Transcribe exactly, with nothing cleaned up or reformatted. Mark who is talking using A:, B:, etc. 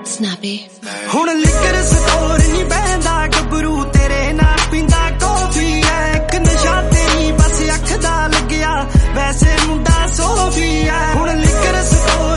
A: Snappy
B: ਹੁਣ liquor store ਨਹੀਂ ਬਹਿੰਦਾ ਗੱਭਰੂ ਤੇਰੇ ਨਾਲ ਪੀਂਦਾ ਕੌਫੀ ਐ ਇੱਕ ਨਸ਼ਾ ਤੇਰੀ ਬਸ ਅੱਖ ਦਾ ਲੱਗਿਆ ਵੈਸੇ ਮੁੰਡਾ ਸੋਫੀ ਐ ਹੁਣ ਲਿਕਰ ਸਟੋਰ